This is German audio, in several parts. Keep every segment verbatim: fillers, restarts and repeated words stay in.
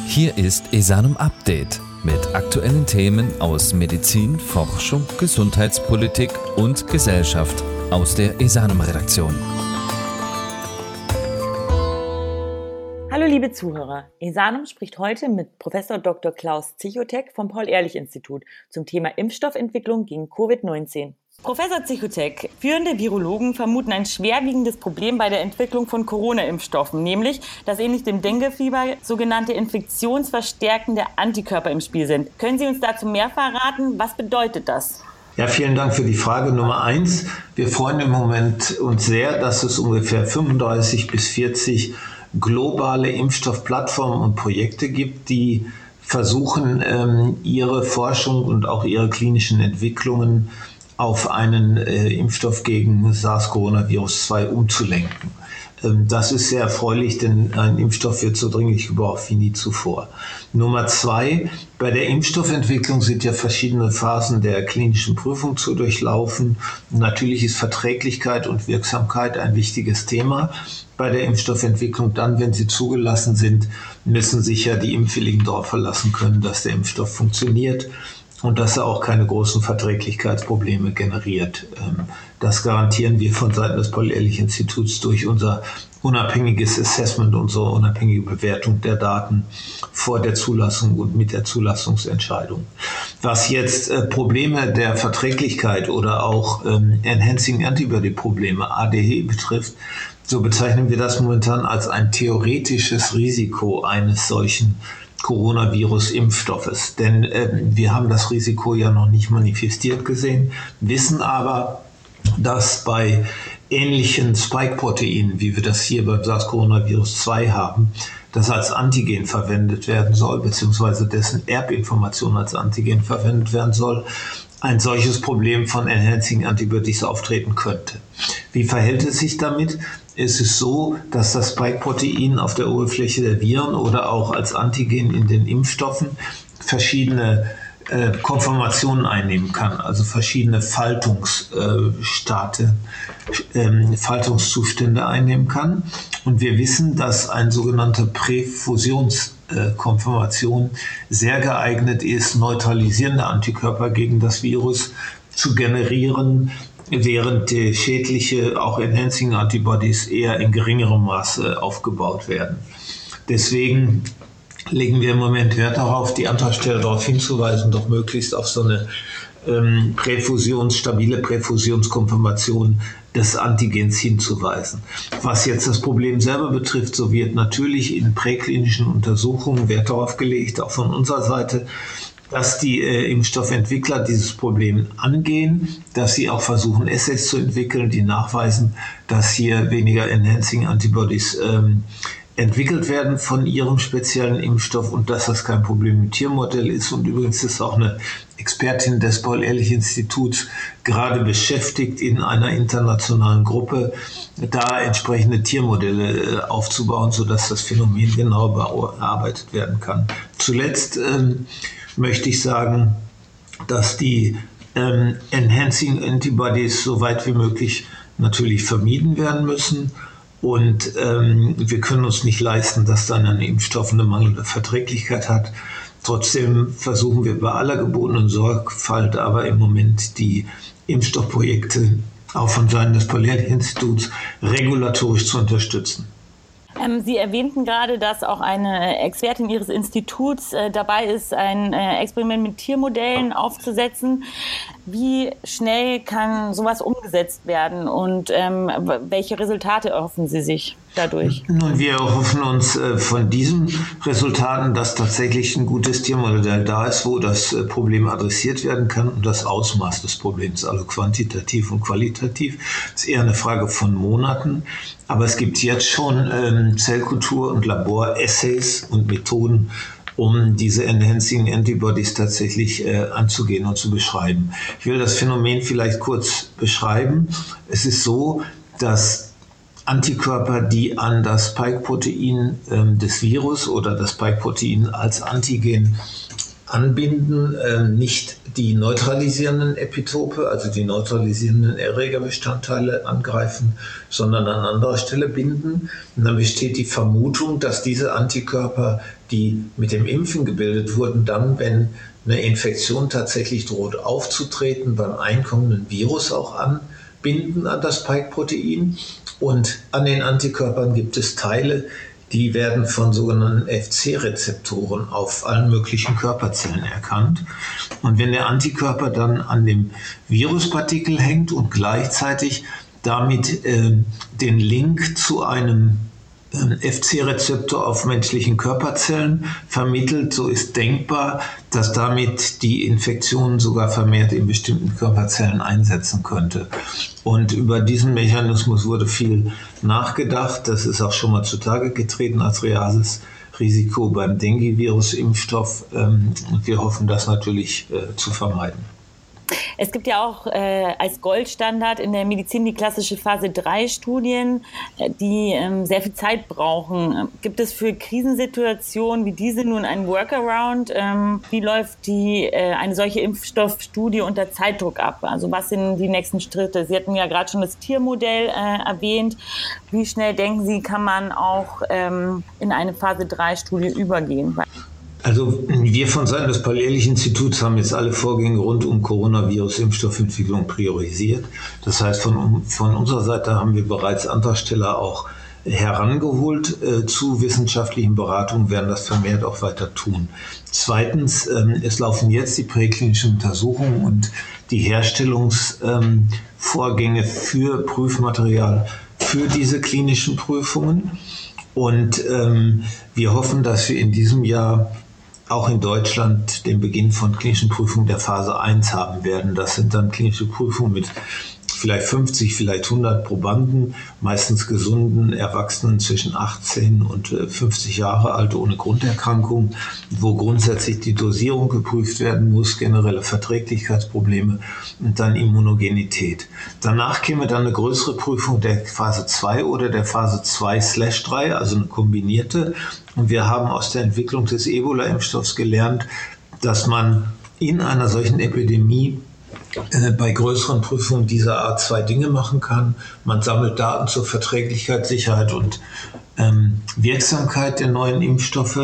Hier ist Esanum Update mit aktuellen Themen aus Medizin, Forschung, Gesundheitspolitik und Gesellschaft aus der Esanum-Redaktion. Hallo liebe Zuhörer, Esanum spricht heute mit Professor Doktor Klaus Zichotek vom Paul-Ehrlich-Institut zum Thema Impfstoffentwicklung gegen Covid neunzehn. Professor Zichotek, führende Virologen vermuten ein schwerwiegendes Problem bei der Entwicklung von Corona-Impfstoffen, nämlich, dass ähnlich dem Denguefieber sogenannte infektionsverstärkende Antikörper im Spiel sind. Können Sie uns dazu mehr verraten? Was bedeutet das? Ja, vielen Dank für die Frage Nummer eins. Wir freuen im Moment uns sehr, dass es ungefähr fünfunddreißig bis vierzig globale Impfstoffplattformen und Projekte gibt, die versuchen, ähm, ihre Forschung und auch ihre klinischen Entwicklungen auf einen äh, Impfstoff gegen SARS-CoV zwei umzulenken. Ähm, das ist sehr erfreulich, denn ein Impfstoff wird so dringlich gebraucht wie nie zuvor. Nummer zwei, bei der Impfstoffentwicklung sind ja verschiedene Phasen der klinischen Prüfung zu durchlaufen. Natürlich ist Verträglichkeit und Wirksamkeit ein wichtiges Thema. Bei der Impfstoffentwicklung dann, wenn sie zugelassen sind, müssen sich ja die Impfwilligen darauf verlassen können, dass der Impfstoff funktioniert und dass er auch keine großen Verträglichkeitsprobleme generiert. Das garantieren wir von Seiten des Paul-Ehrlich-Instituts durch unser unabhängiges Assessment, unsere unabhängige Bewertung der Daten vor der Zulassung und mit der Zulassungsentscheidung. Was jetzt äh, Probleme der Verträglichkeit oder auch ähm, Enhancing Antibody Probleme, A D H betrifft, so bezeichnen wir das momentan als ein theoretisches Risiko eines solchen Coronavirus-Impfstoffes. Denn äh, wir haben das Risiko ja noch nicht manifestiert gesehen, wissen aber, dass bei ähnlichen Spike-Proteinen, wie wir das hier beim SARS-CoV zwei haben, das als Antigen verwendet werden soll, beziehungsweise dessen Erbinformation als Antigen verwendet werden soll, ein solches Problem von Enhancing Antibodies auftreten könnte. Wie verhält es sich damit? Es ist so, dass das Spike-Protein auf der Oberfläche der Viren oder auch als Antigen in den Impfstoffen verschiedene äh, Konformationen einnehmen kann, also verschiedene Faltungsstate, äh, Faltungszustände einnehmen kann. Und wir wissen, dass eine sogenannte Präfusionskonformation sehr geeignet ist, neutralisierende Antikörper gegen das Virus zu generieren, während die schädliche, auch Enhancing Antibodies eher in geringerem Maße aufgebaut werden. Deswegen legen wir im Moment Wert darauf, die Antragsteller darauf hinzuweisen, doch möglichst auf so eine ähm, Präfusions, stabile Präfusionskonformation des Antigens hinzuweisen. Was jetzt das Problem selber betrifft, so wird natürlich in präklinischen Untersuchungen Wert darauf gelegt, auch von unserer Seite, dass die äh, Impfstoffentwickler dieses Problem angehen, dass sie auch versuchen, Assays zu entwickeln, die nachweisen, dass hier weniger Enhancing Antibodies ähm, entwickelt werden von ihrem speziellen Impfstoff und dass das kein Problem im Tiermodell ist. Und übrigens ist auch eine Expertin des Paul-Ehrlich-Instituts gerade beschäftigt, in einer internationalen Gruppe da entsprechende Tiermodelle aufzubauen, sodass das Phänomen genau bearbeitet werden kann. Zuletzt ähm, möchte ich sagen, dass die ähm, Enhancing Antibodies so weit wie möglich natürlich vermieden werden müssen. Und ähm, wir können uns nicht leisten, dass dann ein Impfstoff eine mangelnde Verträglichkeit hat. Trotzdem versuchen wir bei aller gebotenen Sorgfalt aber im Moment die Impfstoffprojekte auch von Seiten des Paul-Ehrlich-Instituts regulatorisch zu unterstützen. Ähm, Sie erwähnten gerade, dass auch eine Expertin Ihres Instituts äh, dabei ist, ein äh, Experiment mit Tiermodellen aufzusetzen. Wie schnell kann sowas umgesetzt werden und ähm, welche Resultate erhoffen Sie sich dadurch? Nun, wir erhoffen uns äh, von diesen Resultaten, dass tatsächlich ein gutes Tiermodell da ist, wo das äh, Problem adressiert werden kann und das Ausmaß des Problems, also quantitativ und qualitativ, ist eher eine Frage von Monaten. Aber es gibt jetzt schon ähm, Zellkultur- und Labor-Essays und Methoden, um diese Enhancing Antibodies tatsächlich äh, anzugehen und zu beschreiben. Ich will das Phänomen vielleicht kurz beschreiben. Es ist so, dass Antikörper, die an das Spike-Protein ähm, des Virus oder das Spike-Protein als Antigen anbinden, äh, nicht die neutralisierenden Epitope, also die neutralisierenden Erregerbestandteile angreifen, sondern an anderer Stelle binden. Und dann besteht die Vermutung, dass diese Antikörper, die mit dem Impfen gebildet wurden, dann, wenn eine Infektion tatsächlich droht aufzutreten, beim einkommenden Virus auch anbinden an das Spike-Protein. Und an den Antikörpern gibt es Teile, die werden von sogenannten F C-Rezeptoren auf allen möglichen Körperzellen erkannt. Und wenn der Antikörper dann an dem Viruspartikel hängt und gleichzeitig damit äh, den Link zu einem äh, F C-Rezeptor auf menschlichen Körperzellen vermittelt, so ist denkbar, dass damit die Infektion sogar vermehrt in bestimmten Körperzellen einsetzen könnte. Und über diesen Mechanismus wurde viel nachgedacht. Das ist auch schon mal zutage getreten als reales Risiko beim Dengue-Virus-Impfstoff. Und wir hoffen, das natürlich zu vermeiden. Es gibt ja auch äh, als Goldstandard in der Medizin die klassische Phase drei Studien, die ähm, sehr viel Zeit brauchen. Gibt es für Krisensituationen wie diese nun einen Workaround? Ähm, wie läuft die, äh, eine solche Impfstoffstudie unter Zeitdruck ab? Also was sind die nächsten Schritte? Sie hatten ja gerade schon das Tiermodell äh, erwähnt. Wie schnell, denken Sie, kann man auch ähm, in eine Phase drei Studie übergehen? Also wir von Seiten des Paul-Ehrlich-Instituts haben jetzt alle Vorgänge rund um Coronavirus-Impfstoffentwicklung priorisiert. Das heißt, von, von unserer Seite haben wir bereits Antragsteller auch herangeholt äh, zu wissenschaftlichen Beratungen, werden das vermehrt auch weiter tun. Zweitens, ähm, es laufen jetzt die präklinischen Untersuchungen und die Herstellungsvorgänge ähm, für Prüfmaterial für diese klinischen Prüfungen. Und ähm, wir hoffen, dass wir in diesem Jahr auch in Deutschland den Beginn von klinischen Prüfungen der Phase eins haben werden. Das sind dann klinische Prüfungen mit vielleicht fünfzig, vielleicht hundert Probanden, meistens gesunden Erwachsenen zwischen achtzehn und fünfzig Jahre alt ohne Grunderkrankung, wo grundsätzlich die Dosierung geprüft werden muss, generelle Verträglichkeitsprobleme und dann Immunogenität. Danach käme dann eine größere Prüfung der Phase zwei oder der Phase zwei slash drei, also eine kombinierte. Und wir haben aus der Entwicklung des Ebola-Impfstoffs gelernt, dass man in einer solchen Epidemie äh, bei größeren Prüfungen dieser Art zwei Dinge machen kann. Man sammelt Daten zur Verträglichkeit, Sicherheit und ähm, Wirksamkeit der neuen Impfstoffe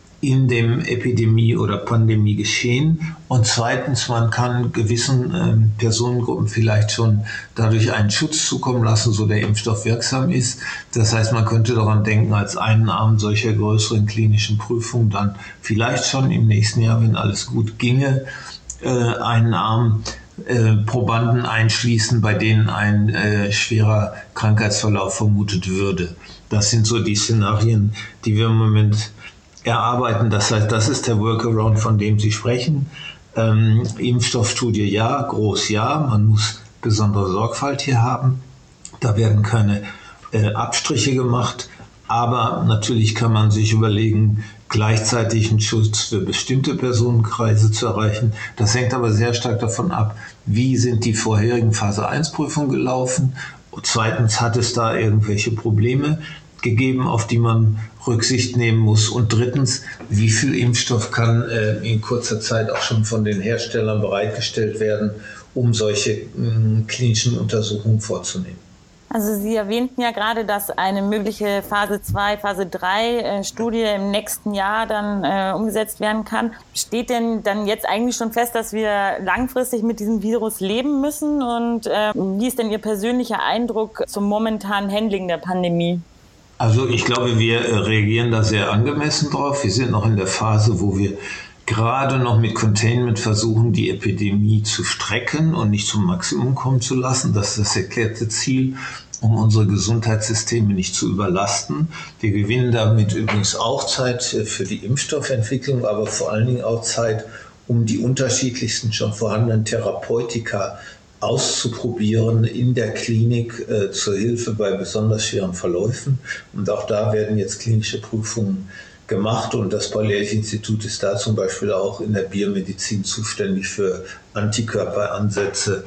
in dem Epidemie- oder Pandemiegeschehen. Und zweitens, man kann gewissen ähm, Personengruppen vielleicht schon dadurch einen Schutz zukommen lassen, so der Impfstoff wirksam ist. Das heißt, man könnte daran denken, als einen Arm solcher größeren klinischen Prüfungen dann vielleicht schon im nächsten Jahr, wenn alles gut ginge, äh, einen Arm äh, Probanden einschließen, bei denen ein äh, schwerer Krankheitsverlauf vermutet würde. Das sind so die Szenarien, die wir im Moment erarbeiten. Das heißt, das ist der Workaround, von dem Sie sprechen. Ähm, Impfstoffstudie ja, groß ja, man muss besondere Sorgfalt hier haben. Da werden keine äh, Abstriche gemacht, aber natürlich kann man sich überlegen, gleichzeitig einen Schutz für bestimmte Personenkreise zu erreichen. Das hängt aber sehr stark davon ab, wie sind die vorherigen Phase eins Prüfungen gelaufen. Und zweitens, hat es da irgendwelche Probleme gegeben, auf die man Rücksicht nehmen muss. Und drittens, wie viel Impfstoff kann äh, in kurzer Zeit auch schon von den Herstellern bereitgestellt werden, um solche äh, klinischen Untersuchungen vorzunehmen. Also Sie erwähnten ja gerade, dass eine mögliche Phase zwei, Phase drei äh, Studie im nächsten Jahr dann äh, umgesetzt werden kann. Steht denn dann jetzt eigentlich schon fest, dass wir langfristig mit diesem Virus leben müssen? Und äh, wie ist denn Ihr persönlicher Eindruck zum momentanen Handling der Pandemie? Also ich glaube, wir reagieren da sehr angemessen drauf. Wir sind noch in der Phase, wo wir gerade noch mit Containment versuchen, die Epidemie zu strecken und nicht zum Maximum kommen zu lassen. Das ist das erklärte Ziel, um unsere Gesundheitssysteme nicht zu überlasten. Wir gewinnen damit übrigens auch Zeit für die Impfstoffentwicklung, aber vor allen Dingen auch Zeit, um die unterschiedlichsten schon vorhandenen Therapeutika auszuprobieren in der Klinik äh, zur Hilfe bei besonders schweren Verläufen. Und auch da werden jetzt klinische Prüfungen gemacht und das Paul-Ehrlich-Institut ist da zum Beispiel auch in der Biomedizin zuständig für Antikörperansätze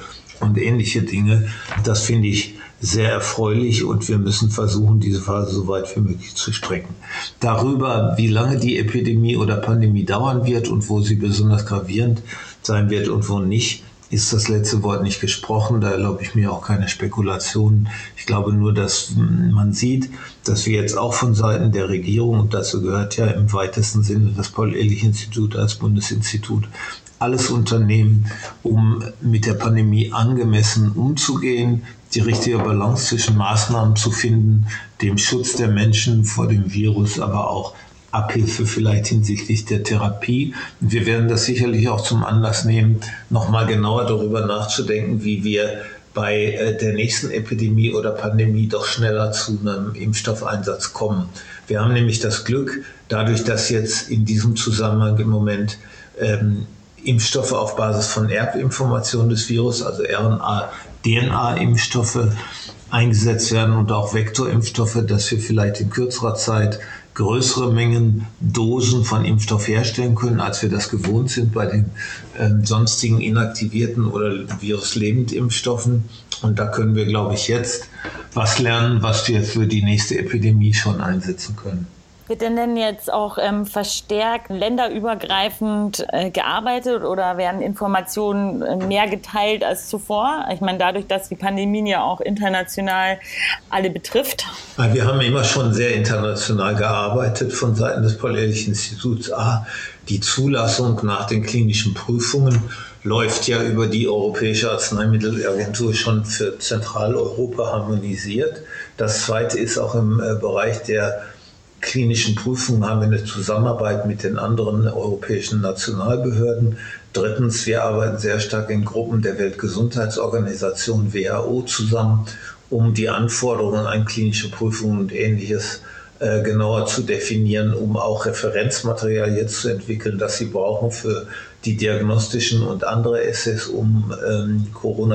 und ähnliche Dinge. Das finde ich sehr erfreulich und wir müssen versuchen, diese Phase so weit wie möglich zu strecken. Darüber, wie lange die Epidemie oder Pandemie dauern wird und wo sie besonders gravierend sein wird und wo nicht, ist das letzte Wort nicht gesprochen. Da erlaube ich mir auch keine Spekulationen. Ich glaube nur, dass man sieht, dass wir jetzt auch von Seiten der Regierung, und dazu gehört ja im weitesten Sinne das Paul-Ehrlich-Institut als Bundesinstitut, alles unternehmen, um mit der Pandemie angemessen umzugehen, die richtige Balance zwischen Maßnahmen zu finden, dem Schutz der Menschen vor dem Virus, aber auch Abhilfe vielleicht hinsichtlich der Therapie. Und wir werden das sicherlich auch zum Anlass nehmen, nochmal genauer darüber nachzudenken, wie wir bei der nächsten Epidemie oder Pandemie doch schneller zu einem Impfstoffeinsatz kommen. Wir haben nämlich das Glück, dadurch, dass jetzt in diesem Zusammenhang im Moment ähm, Impfstoffe auf Basis von Erbinformationen des Virus, also R N A, D N A-Impfstoffe eingesetzt werden und auch Vektorimpfstoffe, dass wir vielleicht in kürzerer Zeit größere Mengen Dosen von Impfstoff herstellen können, als wir das gewohnt sind bei den äh, sonstigen inaktivierten oder viruslebenden Impfstoffen. Und da können wir, glaube ich, jetzt was lernen, was wir für die nächste Epidemie schon einsetzen können. Wird denn denn jetzt auch ähm, verstärkt länderübergreifend äh, gearbeitet oder werden Informationen äh, mehr geteilt als zuvor? Ich meine, dadurch, dass die Pandemie ja auch international alle betrifft. Wir haben immer schon sehr international gearbeitet von Seiten des Paul-Ehrlich-Instituts. A, die Zulassung nach den klinischen Prüfungen läuft ja über die Europäische Arzneimittelagentur schon für Zentraleuropa harmonisiert. Das Zweite ist auch im äh, Bereich der klinischen Prüfungen haben wir eine Zusammenarbeit mit den anderen europäischen Nationalbehörden. Drittens, wir arbeiten sehr stark in Gruppen der Weltgesundheitsorganisation W H O zusammen, um die Anforderungen an klinische Prüfungen und Ähnliches äh, genauer zu definieren, um auch Referenzmaterial jetzt zu entwickeln, das sie brauchen für die diagnostischen und andere Essays, um ähm,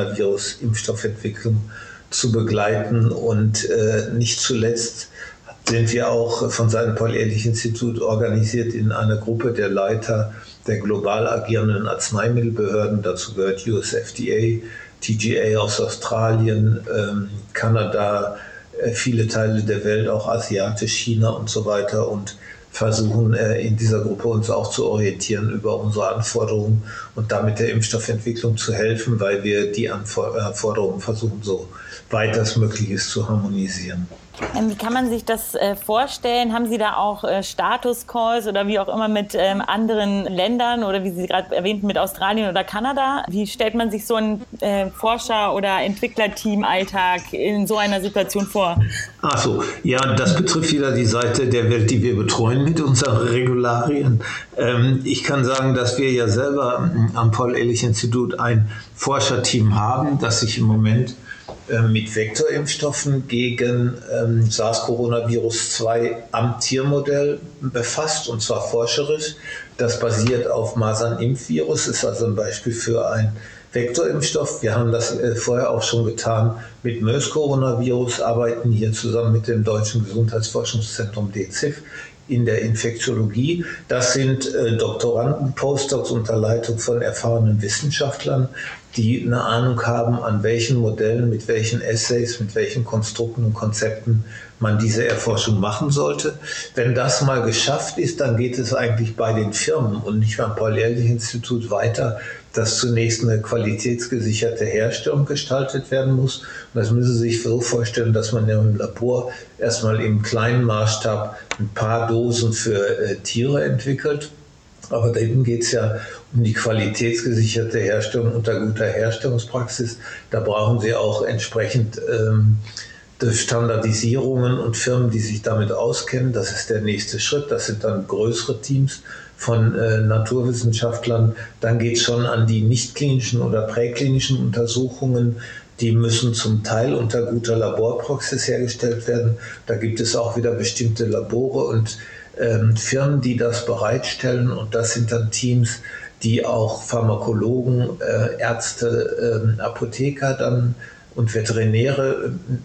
Coronavirus-Impfstoffentwicklung zu begleiten. Und äh, nicht zuletzt sind wir auch von Seiten Paul-Ehrlich-Institut organisiert in einer Gruppe der Leiter der global agierenden Arzneimittelbehörden. Dazu gehört U S F D A, T G A aus Australien, ähm, Kanada, äh, viele Teile der Welt, auch asiatisch, China und so weiter, und versuchen äh, in dieser Gruppe uns auch zu orientieren über unsere Anforderungen und damit der Impfstoffentwicklung zu helfen, weil wir die Anforderungen versuchen, so weit als möglich ist, zu harmonisieren. Wie kann man sich das äh, vorstellen? Haben Sie da auch äh, Status-Calls oder wie auch immer mit ähm, anderen Ländern oder wie Sie gerade erwähnten, mit Australien oder Kanada? Wie stellt man sich so einen äh, Forscher- oder Entwicklerteam-Alltag in so einer Situation vor? Ach so, ja, das betrifft wieder die Seite der Welt, die wir betreuen mit unseren Regularien. Ähm, ich kann sagen, dass wir ja selber am Paul-Ehrlich-Institut ein Forscherteam haben, das sich im Moment mit Vektorimpfstoffen gegen ähm, SARS-Coronavirus zwei am Tiermodell befasst, und zwar forscherisch. Das basiert auf Masernimpfvirus, ist also ein Beispiel für einen Vektorimpfstoff. Wir haben das äh, vorher auch schon getan mit MERS-Coronavirus, arbeiten hier zusammen mit dem Deutschen Gesundheitsforschungszentrum D Z I F in der Infektiologie. Das sind äh, Doktoranden, Postdocs unter Leitung von erfahrenen Wissenschaftlern, die eine Ahnung haben, an welchen Modellen, mit welchen Essays, mit welchen Konstrukten und Konzepten man diese Erforschung machen sollte. Wenn das mal geschafft ist, dann geht es eigentlich bei den Firmen und nicht beim Paul-Ehrlich-Institut weiter, dass zunächst eine qualitätsgesicherte Herstellung gestaltet werden muss. Und das müssen Sie sich so vorstellen, dass man im Labor erstmal im kleinen Maßstab ein paar Dosen für äh, Tiere entwickelt. Aber dahin geht es ja um die qualitätsgesicherte Herstellung unter guter Herstellungspraxis. Da brauchen Sie auch entsprechend ähm, Standardisierungen und Firmen, die sich damit auskennen. Das ist der nächste Schritt. Das sind dann größere Teams von äh, Naturwissenschaftlern. Dann geht es schon an die nicht-klinischen oder präklinischen Untersuchungen. Die müssen zum Teil unter guter Laborpraxis hergestellt werden. Da gibt es auch wieder bestimmte Labore und ähm, Firmen, die das bereitstellen. Und das sind dann Teams, die auch Pharmakologen, äh, Ärzte, äh, Apotheker dann und Veterinäre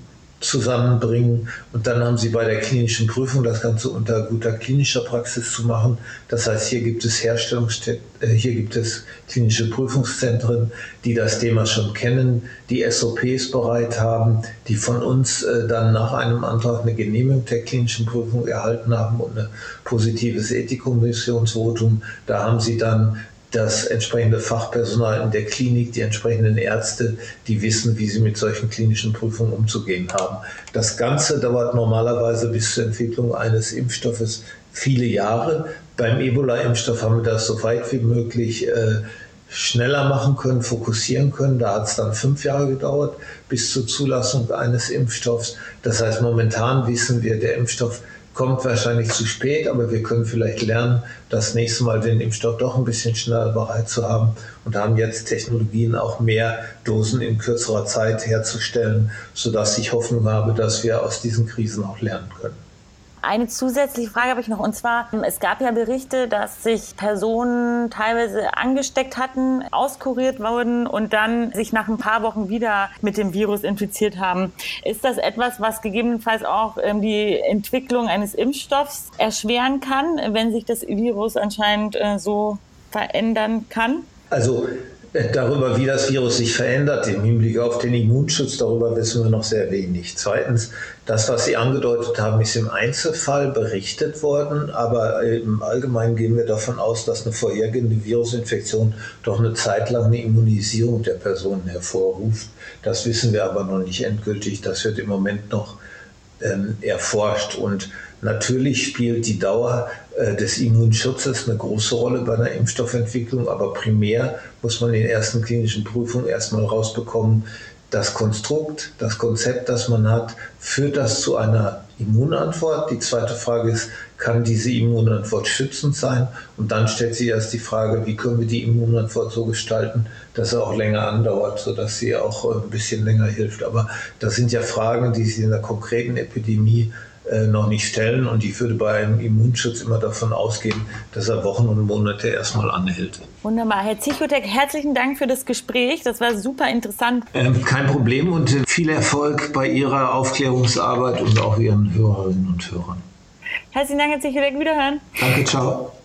zusammenbringen. Und dann haben sie bei der klinischen Prüfung das Ganze unter guter klinischer Praxis zu machen. Das heißt, hier gibt es Herstellungsstätten, äh, hier gibt es klinische Prüfungszentren, die das Thema schon kennen, die S O Ps bereit haben, die von uns äh, dann nach einem Antrag eine Genehmigung der klinischen Prüfung erhalten haben und ein positives Ethikkommissionsvotum. Da haben sie dann das entsprechende Fachpersonal in der Klinik, die entsprechenden Ärzte, die wissen, wie sie mit solchen klinischen Prüfungen umzugehen haben. Das Ganze dauert normalerweise bis zur Entwicklung eines Impfstoffes viele Jahre. Beim Ebola-Impfstoff haben wir das so weit wie möglich äh, schneller machen können, fokussieren können. Da hat es dann fünf Jahre gedauert bis zur Zulassung eines Impfstoffs. Das heißt, momentan wissen wir, der Impfstoff kommt wahrscheinlich zu spät, aber wir können vielleicht lernen, das nächste Mal den Impfstoff doch ein bisschen schneller bereit zu haben und haben jetzt Technologien, auch mehr Dosen in kürzerer Zeit herzustellen, sodass ich Hoffnung habe, dass wir aus diesen Krisen auch lernen können. Eine zusätzliche Frage habe ich noch, und zwar, es gab ja Berichte, dass sich Personen teilweise angesteckt hatten, auskuriert wurden und dann sich nach ein paar Wochen wieder mit dem Virus infiziert haben. Ist das etwas, was gegebenenfalls auch die Entwicklung eines Impfstoffs erschweren kann, wenn sich das Virus anscheinend so verändern kann? Also darüber, wie das Virus sich verändert im Hinblick auf den Immunschutz, darüber wissen wir noch sehr wenig. Zweitens, das, was Sie angedeutet haben, ist im Einzelfall berichtet worden, aber im Allgemeinen gehen wir davon aus, dass eine vorhergehende Virusinfektion doch eine Zeit lang eine Immunisierung der Personen hervorruft. Das wissen wir aber noch nicht endgültig. Das wird im Moment noch ähm, erforscht. Und natürlich spielt die Dauer äh, des Immunschutzes eine große Rolle bei einer Impfstoffentwicklung, aber primär muss man in den ersten klinischen Prüfungen erstmal rausbekommen, das Konstrukt, das Konzept, das man hat, führt das zu einer Immunantwort? Die zweite Frage ist, kann diese Immunantwort schützend sein? Und dann stellt sich erst die Frage, wie können wir die Immunantwort so gestalten, dass sie auch länger andauert, sodass sie auch ein bisschen länger hilft. Aber das sind ja Fragen, die sich in der konkreten Epidemie noch nicht stellen, und ich würde bei einem Immunschutz immer davon ausgehen, dass er Wochen und Monate erstmal anhält. Wunderbar. Herr Zichotek, herzlichen Dank für das Gespräch. Das war super interessant. Ähm, kein Problem und viel Erfolg bei Ihrer Aufklärungsarbeit und auch Ihren Hörerinnen und Hörern. Herzlichen Dank, Herr Zichotek. Wiederhören. Danke, ciao.